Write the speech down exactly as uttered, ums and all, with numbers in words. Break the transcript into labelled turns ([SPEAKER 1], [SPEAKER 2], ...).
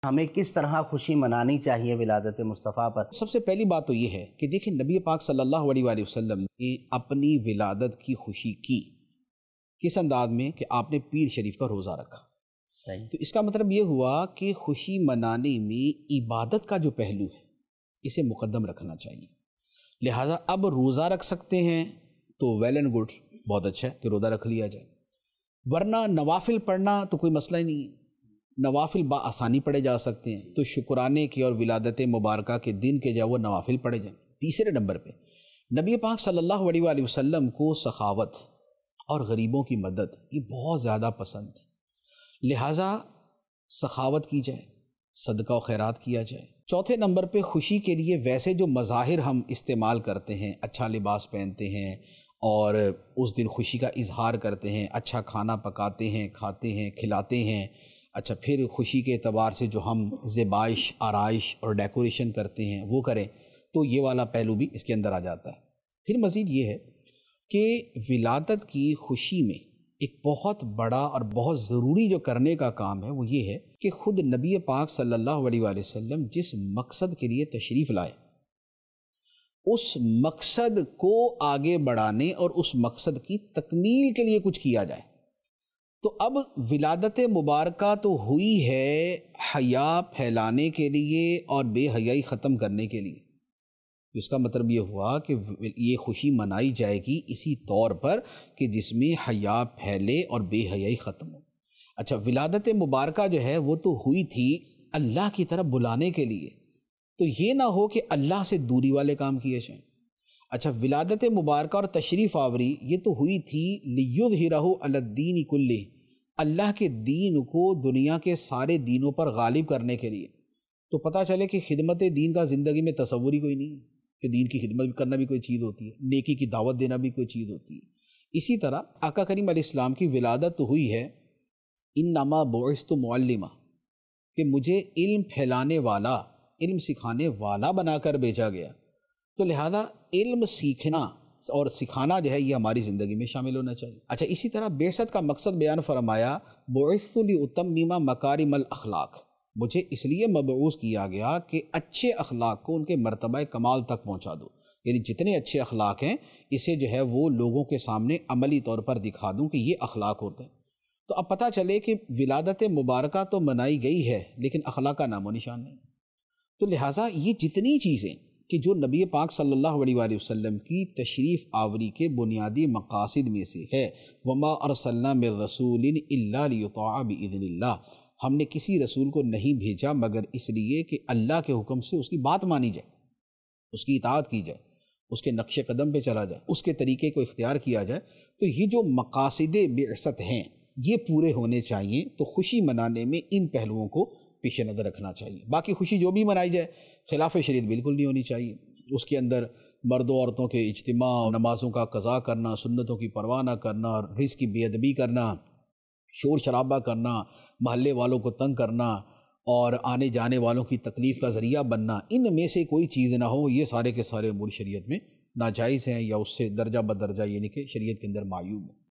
[SPEAKER 1] ہمیں کس طرح خوشی منانی چاہیے ولادت مصطفیٰ پر؟
[SPEAKER 2] سب سے پہلی بات تو یہ ہے کہ دیکھیں نبی پاک صلی اللہ علیہ وآلہ وسلم نے اپنی ولادت کی خوشی کی کس انداز میں کہ آپ نے پیر شریف کا روزہ رکھا۔
[SPEAKER 1] صحیح۔
[SPEAKER 2] تو اس کا مطلب یہ ہوا کہ خوشی منانے میں عبادت کا جو پہلو ہے اسے مقدم رکھنا چاہیے، لہٰذا اب روزہ رکھ سکتے ہیں تو ویل اینڈ گڈ، بہت اچھا ہے کہ روزہ رکھ لیا جائے، ورنہ نوافل پڑھنا تو کوئی مسئلہ ہی نہیں ہے، نوافل بآسانی پڑھے جا سکتے ہیں، تو شکرانے کے اور ولادت مبارکہ کے دن کے جو وہ نوافل پڑھے جائیں۔ تیسرے نمبر پہ نبی پاک صلی اللہ علیہ وآلہ وسلم کو سخاوت اور غریبوں کی مدد یہ بہت زیادہ پسند تھی، لہٰذا سخاوت کی جائے، صدقہ و خیرات کیا جائے۔ چوتھے نمبر پہ خوشی کے لیے ویسے جو مظاہر ہم استعمال کرتے ہیں، اچھا لباس پہنتے ہیں اور اس دن خوشی کا اظہار کرتے ہیں، اچھا کھانا پکاتے ہیں، کھاتے ہیں، کھلاتے ہیں، اچھا پھر خوشی کے اعتبار سے جو ہم زیبائش، آرائش اور ڈیکوریشن کرتے ہیں وہ کریں، تو یہ والا پہلو بھی اس کے اندر آ جاتا ہے۔ پھر مزید یہ ہے کہ ولادت کی خوشی میں ایک بہت بڑا اور بہت ضروری جو کرنے کا کام ہے وہ یہ ہے کہ خود نبی پاک صلی اللہ علیہ وآلہ وسلم جس مقصد کے لیے تشریف لائے اس مقصد کو آگے بڑھانے اور اس مقصد کی تکمیل کے لیے کچھ کیا جائے۔ تو اب ولادت مبارکہ تو ہوئی ہے حیا پھیلانے کے لیے اور بے حیائی ختم کرنے کے لیے، اس کا مطلب یہ ہوا کہ یہ خوشی منائی جائے گی اسی طور پر کہ جس میں حیا پھیلے اور بے حیائی ختم ہو۔ اچھا ولادت مبارکہ جو ہے وہ تو ہوئی تھی اللہ کی طرف بلانے کے لیے، تو یہ نہ ہو کہ اللہ سے دوری والے کام کیے جائیں۔ اچھا ولادت مبارکہ اور تشریف آوری یہ تو ہوئی تھی لِیُظْہِرَہُ عَلَى الدِّینِ کُلِّہ، اللہ کے دین کو دنیا کے سارے دینوں پر غالب کرنے کے لیے۔ تو پتہ چلے کہ خدمت دین کا زندگی میں تصور ہی کوئی نہیں ہے کہ دین کی خدمت کرنا بھی کوئی چیز ہوتی ہے، نیکی کی دعوت دینا بھی کوئی چیز ہوتی ہے۔ اسی طرح آقا کریم علیہ السلام کی ولادت تو ہوئی ہے انما بعثت معلما، کہ مجھے علم پھیلانے والا، علم سکھانے والا بنا کر بھیجا گیا، تو لہذا علم سیکھنا اور سکھانا جو ہے یہ ہماری زندگی میں شامل ہونا چاہیے۔ اچھا اسی طرح بعثت کا مقصد بیان فرمایا بعثت لأتمم مکارم الاخلاق، مجھے اس لیے مبعوث کیا گیا کہ اچھے اخلاق کو ان کے مرتبہ کمال تک پہنچا دو، یعنی جتنے اچھے اخلاق ہیں اسے جو ہے وہ لوگوں کے سامنے عملی طور پر دکھا دوں کہ یہ اخلاق ہوتے ہیں۔ تو اب پتہ چلے کہ ولادت مبارکہ تو منائی گئی ہے لیکن اخلاق کا نام و نشان نہیں، تو لہٰذا یہ جتنی چیزیں کہ جو نبی پاک صلی اللہ علیہ وآلہ وسلم کی تشریف آوری کے بنیادی مقاصد میں سے ہے، وما ارسلنا من رسول الا لیطاع باذن اللہ، ہم نے کسی رسول کو نہیں بھیجا مگر اس لیے کہ اللہ کے حکم سے اس کی بات مانی جائے، اس کی اطاعت کی جائے، اس کے نقش قدم پہ چلا جائے، اس کے طریقے کو اختیار کیا جائے۔ تو یہ جو مقاصد بعثت ہیں یہ پورے ہونے چاہیے، تو خوشی منانے میں ان پہلوؤں کو پیش نظر رکھنا چاہیے۔ باقی خوشی جو بھی منائی جائے خلاف شریعت بالکل نہیں ہونی چاہیے، اس کے اندر مرد و عورتوں کے اجتماع، نمازوں کا قضا کرنا، سنتوں کی پرواہ نہ کرنا، رزق کی بے ادبی کرنا، شور شرابہ کرنا، محلے والوں کو تنگ کرنا اور آنے جانے والوں کی تکلیف کا ذریعہ بننا، ان میں سے کوئی چیز نہ ہو، یہ سارے کے سارے امور شریعت میں ناجائز ہیں یا اس سے درجہ بدرجہ یعنی کہ شریعت کے اندر معیوب ہیں۔